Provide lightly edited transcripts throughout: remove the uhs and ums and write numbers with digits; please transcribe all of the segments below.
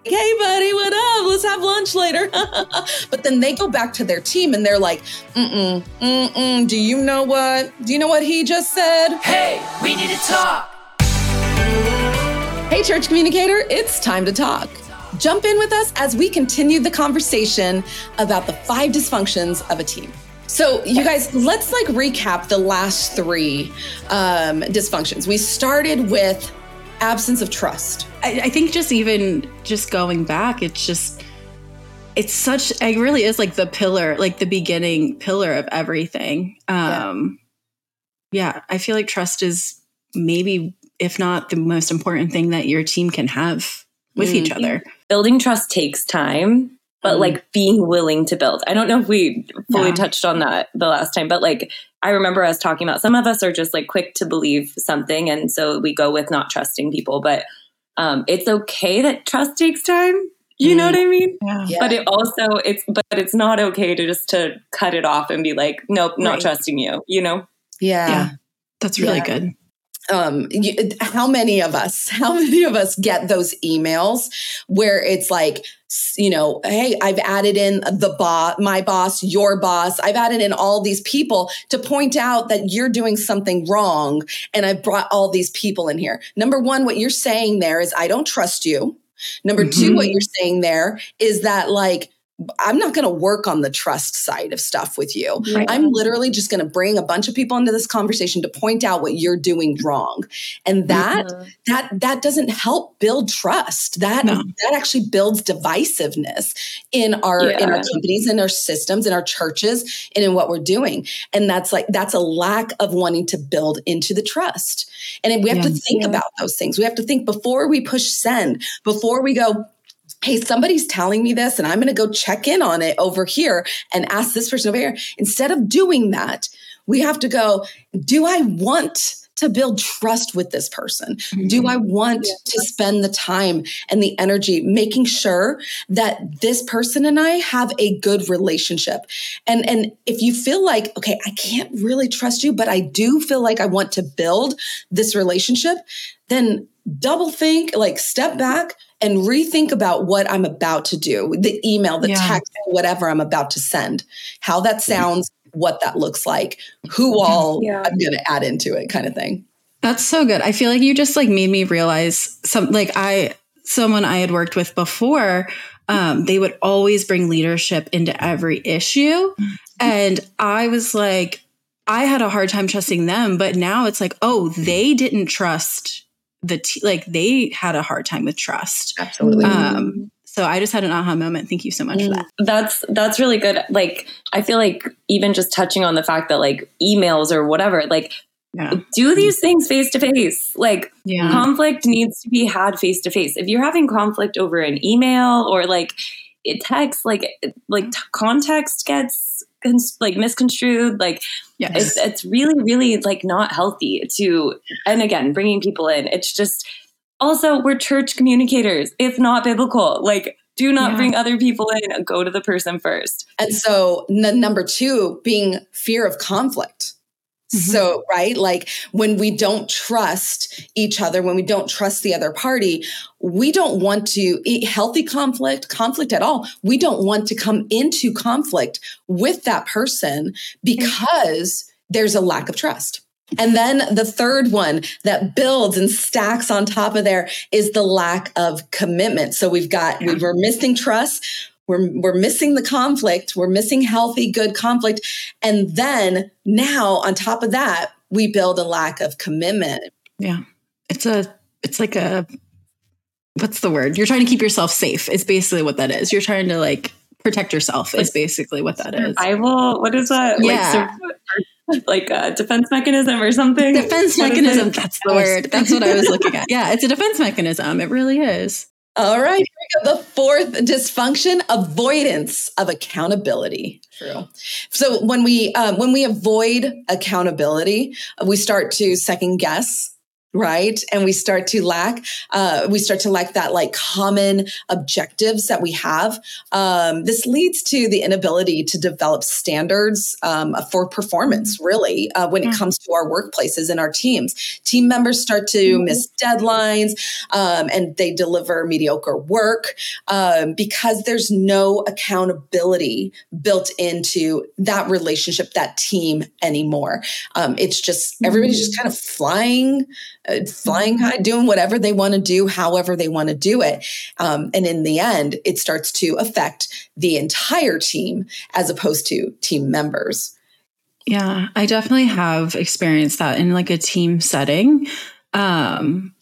hey buddy, what up? Let's have lunch later. But then they go back to their team and they're like, do you know what? Do you know what he just said? Hey, we need to talk. Hey, church communicator, it's time to talk. Jump in with us as we continue the conversation about the 5 dysfunctions of a team. So you guys, let's recap the last 3 dysfunctions. We started with absence of trust. I think just going back, it really is like the pillar, like the beginning pillar of everything. I feel like trust is maybe, if not the most important thing that your team can have with each other. Building trust takes time, but being willing to build. I don't know if we fully touched on that the last time, but I remember us talking about some of us are just quick to believe something. And so we go with not trusting people, but it's okay that trust takes time. You know what I mean? Yeah. But it's not okay to cut it off and be like, nope, not trusting you, you know? Yeah. That's really good. How many of us get those emails where it's like, hey, I've added in my boss, your boss. I've added in all these people to point out that you're doing something wrong. And I've brought all these people in here. Number 1, what you're saying there is, I don't trust you. Number 2, what you're saying there is that I'm not going to work on the trust side of stuff with you. Right. I'm literally just going to bring a bunch of people into this conversation to point out what you're doing wrong. And that doesn't help build trust. That actually builds divisiveness in our companies, in our systems, in our churches, and in what we're doing. And that's a lack of wanting to build into the trust. And we have to think about those things. We have to think before we push send, before we go, hey, somebody's telling me this and I'm going to go check in on it over here and ask this person over here. Instead of doing that, we have to go, do I want to build trust with this person? Do I want to spend the time and the energy making sure that this person and I have a good relationship? And if you feel like, okay, I can't really trust you, but I do feel like I want to build this relationship, then double think, step back and rethink about what I'm about to do, the email, the text, whatever I'm about to send, how that sounds, what that looks like, who all I'm going to add into it, kind of thing. That's so good. I feel like you just made me realize someone I had worked with before, they would always bring leadership into every issue. And I was like, I had a hard time trusting them, but now it's they didn't trust they had a hard time with trust. Absolutely. So I just had an aha moment. Thank you so much for that. That's really good. I feel like even just touching on the fact that emails or whatever, do these things face to face. Conflict needs to be had face to face. If you're having conflict over an email or text, context gets misconstrued. It's really, really not healthy to, and again, bringing people in. It's just also we're church communicators. It's not biblical. Do not bring other people in. Go to the person first. And so number 2 being fear of conflict. So, right? When we don't trust each other, when we don't trust the other party, we don't want to eat healthy conflict at all. We don't want to come into conflict with that person because there's a lack of trust. And then the 3rd one that builds and stacks on top of there is the lack of commitment. So we're missing trust. We're missing the conflict. We're missing healthy, good conflict. And then now on top of that, we build a lack of commitment. Yeah. It's like what's the word? You're trying to keep yourself safe is basically what that is. You're trying to protect yourself is basically what that is. What is that? Yeah. A defense mechanism or something? Defense mechanism. That's the word. That's what I was looking at. Yeah. It's a defense mechanism. It really is. All right, here we go. The 4th dysfunction, avoidance of accountability. True. So when we avoid accountability, we start to second guess right? And we start to lack that like common objectives that we have. This leads to the inability to develop standards for performance, really, when it comes to our workplaces and our teams. Team members start to miss deadlines and they deliver mediocre work because there's no accountability built into that relationship, that team anymore. It's just everybody's just kind of flying high, doing whatever they want to do, however they want to do it. And in the end, it starts to affect the entire team as opposed to team members. Yeah, I definitely have experienced that in like a team setting. And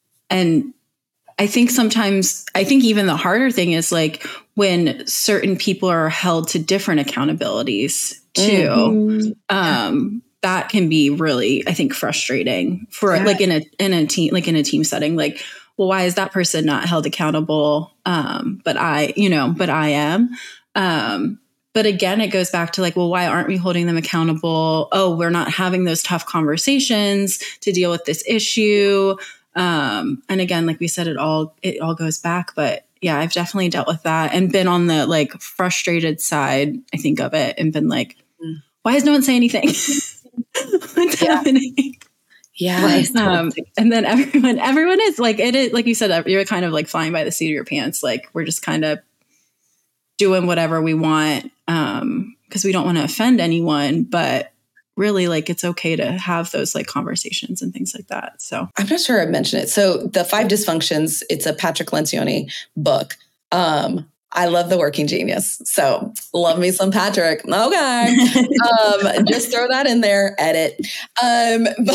I think even the harder thing is like when certain people are held to different accountabilities too. That can be really, I think, frustrating for like in a team setting. Like, well, why is that person not held accountable? But I am. But again, it goes back to like, well, why aren't we holding them accountable? Oh, we're not having those tough conversations to deal with this issue. And again, like we said, it all goes back. But yeah, I've definitely dealt with that and been on the like frustrated side, I think, of it, and been like, why is no one saying anything? What's happening? Yeah. And then everyone is like, it is like you said, you're kind of like flying by the seat of your pants. Like we're just kind of doing whatever we want because we don't want to offend anyone, but really like it's okay to have those like conversations and things like that. So I'm not sure I mentioned it. So the 5 Dysfunctions, it's a Patrick Lencioni book. I love The Working Genius. So love me some Patrick. Okay. Just throw that in there, edit. But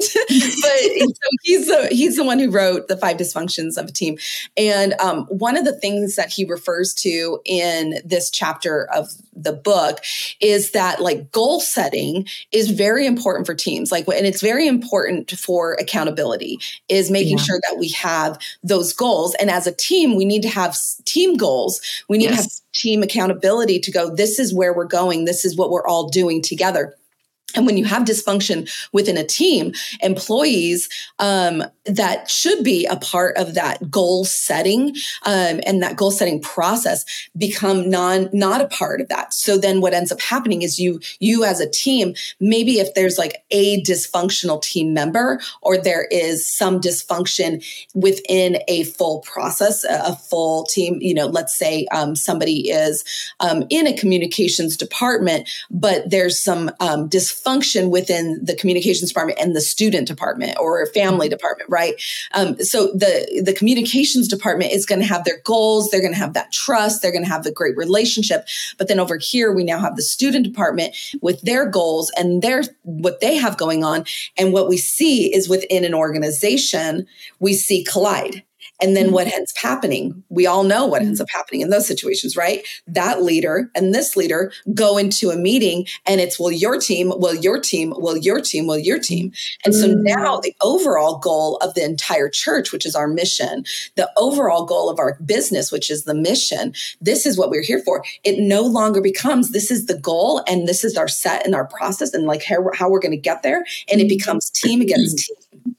so he's the one who wrote The 5 Dysfunctions of a Team. And one of the things that he refers to in this chapter of the book is that like goal setting is very important for teams. Like, and it's very important for accountability is making sure that we have those goals. And as a team, we need to have team goals. We need to have team accountability to go, this is where we're going. This is what we're all doing together. And when you have dysfunction within a team, employees that should be a part of that goal setting and that goal setting process become not a part of that. So then what ends up happening is you as a team, maybe if there's like a dysfunctional team member or there is some dysfunction within a full process, a full team, let's say somebody is in a communications department, but there's some dysfunction within the communications department and the student department or family department, right? So the communications department is going to have their goals. They're going to have that trust. They're going to have the great relationship. But then over here, we now have the student department with their goals and what they have going on. And what we see is within an organization, we see collide. And then what ends up happening? We all know what ends up happening in those situations, right? That leader and this leader go into a meeting and it's, well, your team, well, your team, well, your team, well, your team. And so now the overall goal of the entire church, which is our mission, the overall goal of our business, which is the mission, this is what we're here for. It no longer becomes, this is the goal and this is our set and our process and like how we're going to get there. And it becomes team against team.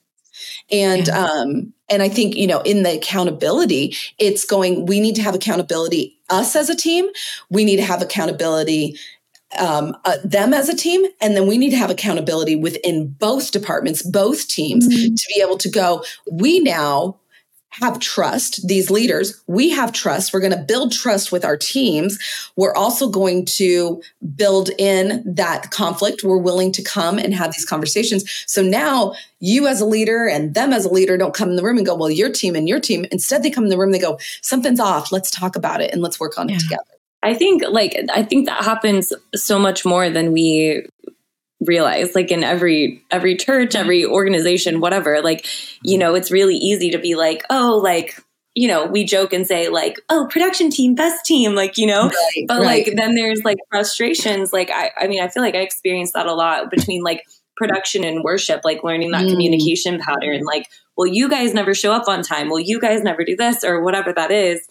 And I think, in the accountability, it's going, we need to have accountability, us as a team. We need to have accountability, them as a team. And then we need to have accountability within both departments, both teams to be able to go, we now have trust, these leaders, we have trust. We're going to build trust with our teams. We're also going to build in that conflict. We're willing to come and have these conversations. So now you as a leader and them as a leader don't come in the room and go, well, your team and your team. Instead, they come in the room, they go, something's off. Let's talk about it and let's work on it together. I think that happens so much more than we realize, like in every church, every organization, whatever, it's really easy to be like, oh, we joke and say like, oh, production team, best team, but then there's like frustrations. Like, I feel like I experienced that a lot between like production and worship, like learning that communication pattern, like, well, you guys never show up on time. Well, you guys never do this or whatever that is.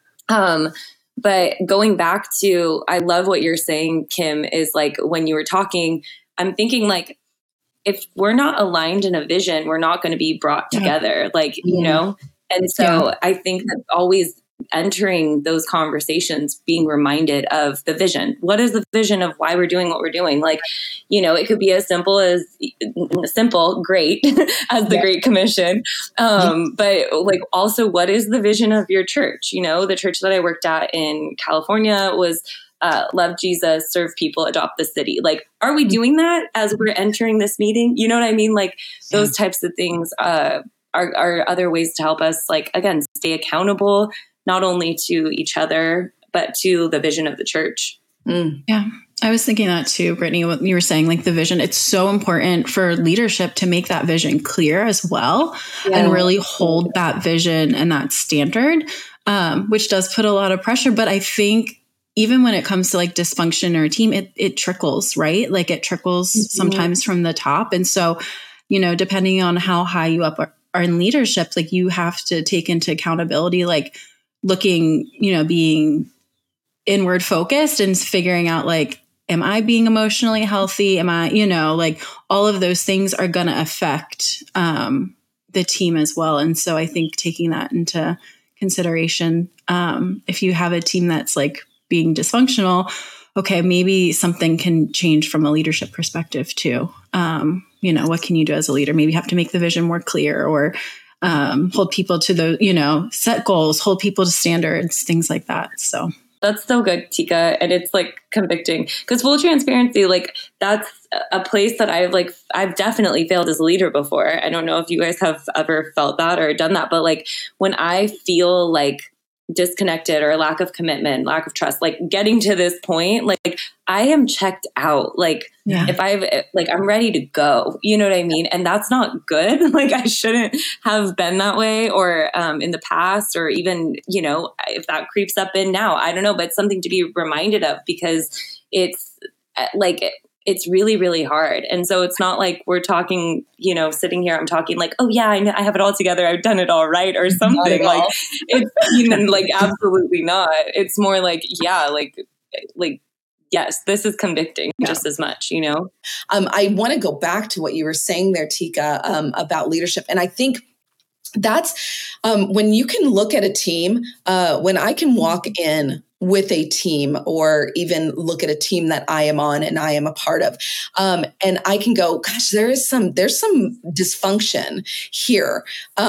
But going back to, I love what you're saying, Kim, is like when you were talking, I'm thinking like if we're not aligned in a vision, we're not going to be brought together, like, you know? And so I think that always entering those conversations, being reminded of the vision. What is the vision of why we're doing what we're doing? Like, you know, it could be as simple, great, as the Great Commission. But like, also, what is the vision of your church? You know, the church that I worked at in California was love Jesus, serve people, adopt the city. Like, are we doing that as we're entering this meeting? You know what I mean? Like, those types of things are other ways to help us, like, again, stay accountable, not only to each other, but to the vision of the church. Yeah. I was thinking that too, Brittany, what you were saying, like the vision, it's so important for leadership to make that vision clear as well and really hold that vision and that standard, which does put a lot of pressure. But I think even when it comes to like dysfunction or a team, it trickles, right? Like it trickles sometimes from the top. And so, you know, depending on how high you up are in leadership, like you have to take into accountability, like looking, you know, being inward focused and figuring out like, am I being emotionally healthy? Am I, you know, like all of those things are going to affect the team as well. And so I think taking that into consideration, if you have a team that's like being dysfunctional, okay, maybe something can change from a leadership perspective too. You know, what can you do as a leader? Maybe you have to make the vision more clear, or hold people to the, you know, set goals, hold people to standards, things like that. So that's so good, Tika. And it's like convicting because full transparency, like that's a place that I've definitely failed as a leader before. I don't know if you guys have ever felt that or done that, but like when I feel like disconnected or lack of commitment, lack of trust, like getting to this point, like I am checked out. Like if I'm ready to go, you know what I mean? And that's not good. Like I shouldn't have been that way or in the past, or even, you know, if that creeps up in now, I don't know, but something to be reminded of because it's like, it's really, really hard. And so it's not like we're talking, you know, sitting here, I'm talking like, oh yeah, I have it all together. I've done it all right or something. Like it's, you know, like absolutely not. It's more like, yeah, like, yes, this is convicting just as much, you know? I want to go back to what you were saying there, Tika, about leadership. And I think that's when you can look at a team, when I can walk in with a team or even look at a team that I am on and I am a part of. And I can go, gosh, there's some dysfunction here.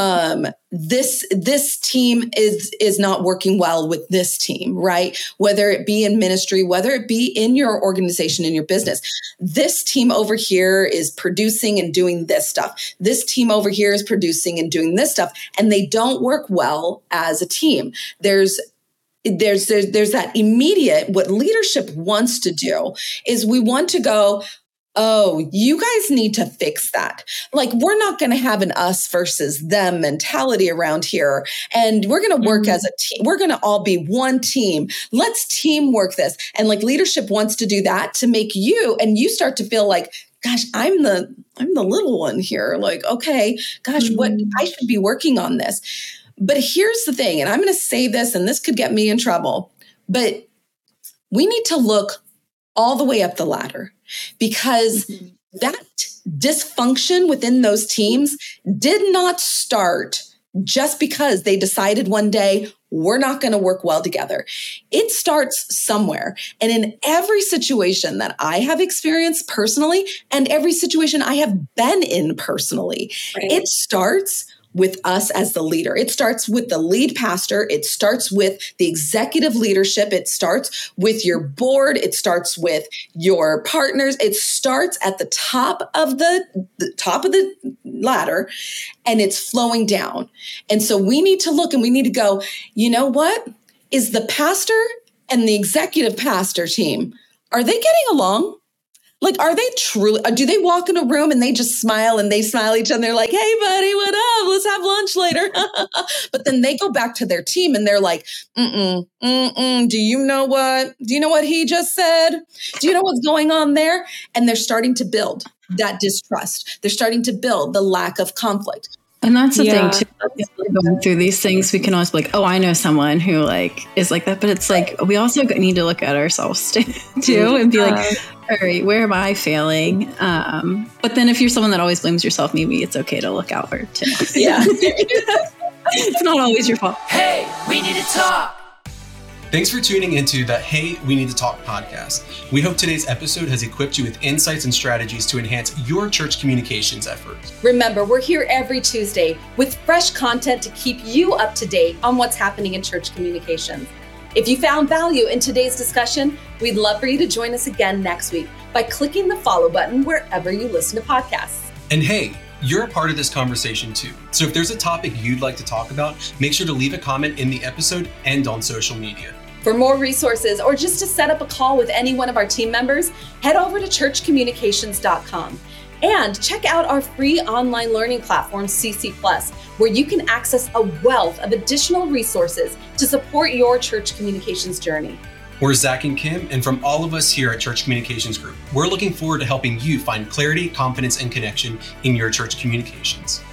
This team is not working well with this team, right? Whether it be in ministry, whether it be in your organization, in your business, this team over here is producing and doing this stuff. This team over here is producing and doing this stuff, and they don't work well as a team. There's that immediate, what leadership wants to do is we want to go, oh, you guys need to fix that. Like, we're not going to have an us versus them mentality around here. And we're going to work as a team. We're going to all be one team. Let's teamwork this. And like leadership wants to do that to make you, and you start to feel like, gosh, I'm the little one here. Like, okay, gosh, what I should be working on this. But here's the thing, and I'm going to say this, and this could get me in trouble, but we need to look all the way up the ladder because that dysfunction within those teams did not start just because they decided one day, we're not going to work well together. It starts somewhere. And in every situation that I have experienced personally, and every situation I have been in personally, it starts with us as the leader. It starts with the lead pastor. It starts with the executive leadership. It starts with your board. It starts with your partners. It starts at the top of the ladder, and it's flowing down. And so we need to look and we need to go, you know what? Is the pastor and the executive pastor team, are they getting along? Like, are they truly, do they walk in a room and they just smile and they smile at each other? They're like, hey, buddy, what up? Let's have lunch later. But then they go back to their team and they're like, do you know what he just said? Do you know what's going on there? And they're starting to build that distrust. They're starting to build the lack of conflict. And that's the thing too. Going through these things, we can always be like, "Oh, I know someone who like is like that." But it's like we also need to look at ourselves too, and be like, "All right, where am I failing?" But then, if you're someone that always blames yourself, maybe it's okay to look outward too. Yeah, it's not always your fault. Hey, we need to talk. Thanks for tuning into the Hey, We Need to Talk podcast. We hope today's episode has equipped you with insights and strategies to enhance your church communications efforts. Remember, we're here every Tuesday with fresh content to keep you up to date on what's happening in church communications. If you found value in today's discussion, we'd love for you to join us again next week by clicking the follow button wherever you listen to podcasts. And hey, you're a part of this conversation too. So if there's a topic you'd like to talk about, make sure to leave a comment in the episode and on social media. For more resources or just to set up a call with any one of our team members, head over to churchcommunications.com and check out our free online learning platform, CC+, where you can access a wealth of additional resources to support your church communications journey. We're Zach and Kim, and from all of us here at Church Communications Group, we're looking forward to helping you find clarity, confidence, and connection in your church communications.